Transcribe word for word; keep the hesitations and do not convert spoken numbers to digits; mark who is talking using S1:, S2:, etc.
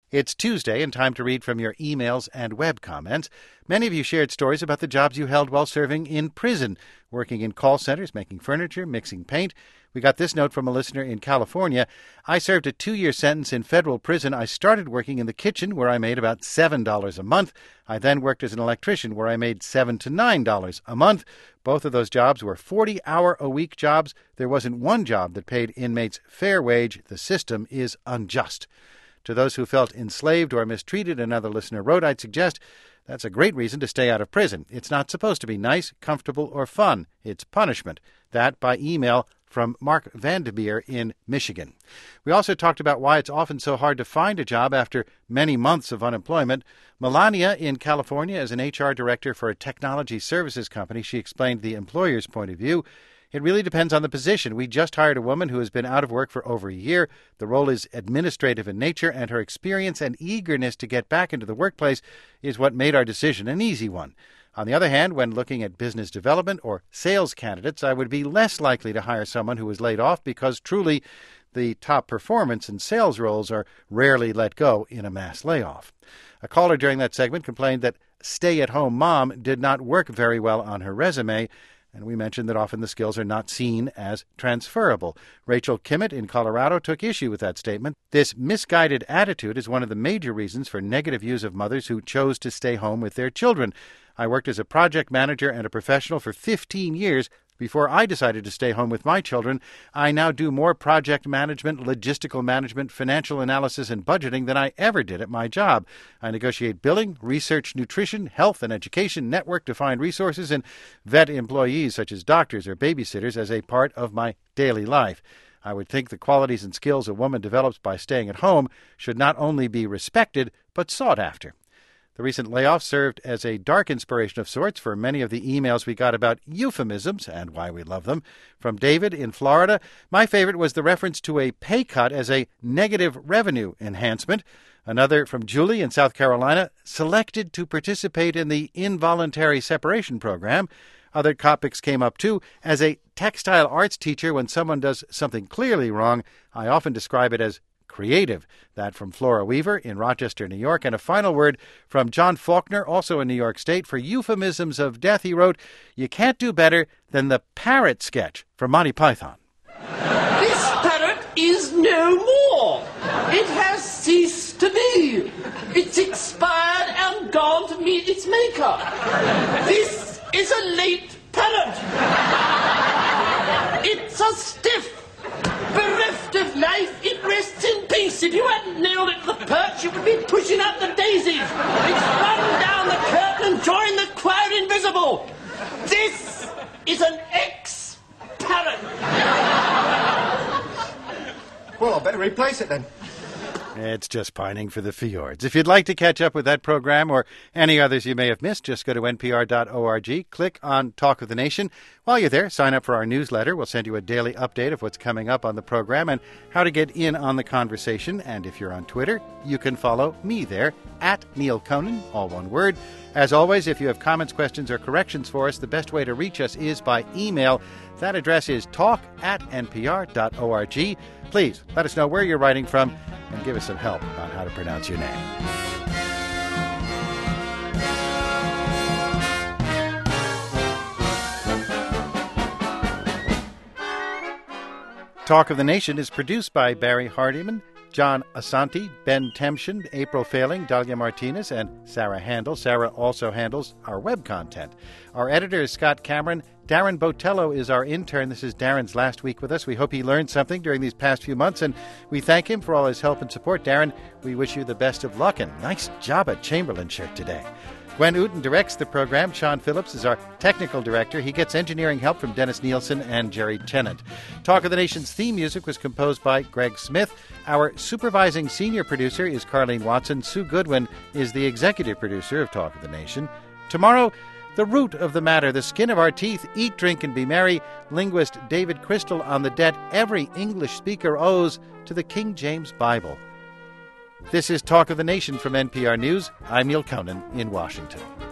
S1: It's Tuesday and time to read from your emails and web comments. Many of you shared stories about the jobs you held while serving in prison, working in call centers, making furniture, mixing paint. We got this note from a listener in California. I served a two-year sentence in federal prison. I started working in the kitchen, where I made about seven dollars a month. I then worked as an electrician, where I made seven to nine dollars a month. Both of those jobs were forty-hour-a-week jobs. There wasn't one job that paid inmates fair wage. The system is unjust. To those who felt enslaved or mistreated, another listener wrote, I'd suggest that's a great reason to stay out of prison. It's not supposed to be nice, comfortable, or fun. It's punishment. That by email from Mark Vanderbeer in Michigan. We also talked about why it's often so hard to find a job after many months of unemployment. Melania in California is an H R director for a technology services company. She explained the employer's point of view. It really depends on the position. We just hired a woman who has been out of work for over a year. The role is administrative in nature, and her experience and eagerness to get back into the workplace is what made our decision an easy one. On the other hand, when looking at business development or sales candidates, I would be less likely to hire someone who was laid off because truly the top performance and sales roles are rarely let go in a mass layoff. A caller during that segment complained that stay-at-home mom did not work very well on her resume, and we mentioned that often the skills are not seen as transferable. Rachel Kimmett in Colorado took issue with that statement. This misguided attitude is one of the major reasons for negative views of mothers who chose to stay home with their children. I worked as a project manager and a professional for fifteen years before I decided to stay home with my children. I now do more project management, logistical management, financial analysis, and budgeting than I ever did at my job. I negotiate billing, research nutrition, health and education, network to find resources, and vet employees such as doctors or babysitters as a part of my daily life. I would think the qualities and skills a woman develops by staying at home should not only be respected, but sought after. The recent layoff served as a dark inspiration of sorts for many of the emails we got about euphemisms and why we love them. From David in Florida, my favorite was the reference to a pay cut as a negative revenue enhancement. Another from Julie in South Carolina, selected to participate in the involuntary separation program. Other topics came up, too. As a textile arts teacher, when someone does something clearly wrong, I often describe it as creative. That from Flora Weaver in Rochester, New York. And a final word from John Faulkner, also in New York State. For euphemisms of death, he wrote, you can't do better than the parrot sketch from Monty Python.
S2: This parrot is no more. It has ceased to be. It's expired and gone to meet its maker. This is a late parrot. It's a stiff. Bereft of life, it rests in peace. If you hadn't nailed it to the perch, you would be pushing up the daisies. It's run down the curtain and joined the choir invisible. This is an ex-parrot.
S3: Well, I better replace it then.
S1: It's just pining for the fjords. If you'd like to catch up with that program or any others you may have missed, just go to N P R dot org, click on Talk of the Nation. While you're there, sign up for our newsletter. We'll send you a daily update of what's coming up on the program and how to get in on the conversation. And if you're on Twitter, you can follow me there, at Neil Conan, all one word. As always, if you have comments, questions, or corrections for us, the best way to reach us is by email. That address is talk at N P R dot org. Please let us know where you're writing from and give us some help on how to pronounce your name. Talk of the Nation is produced by Barry Hardiman, John Asante, Ben Temshin, April Failing, Dahlia Martinez, and Sarah Handel. Sarah also handles our web content. Our editor is Scott Cameron. Darren Botello is our intern. This is Darren's last week with us. We hope he learned something during these past few months, and we thank him for all his help and support. Darren, we wish you the best of luck, and nice job at Chamberlain shirt today. Gwen Uten directs the program. Sean Phillips is our technical director. He gets engineering help from Dennis Nielsen and Jerry Tennant. Talk of the Nation's theme music was composed by Greg Smith. Our supervising senior producer is Carlene Watson. Sue Goodwin is the executive producer of Talk of the Nation. Tomorrow, the root of the matter, the skin of our teeth, eat, drink, and be merry. Linguist David Crystal on the debt every English speaker owes to the King James Bible. This is Talk of the Nation from N P R News. I'm Neil Conan in Washington.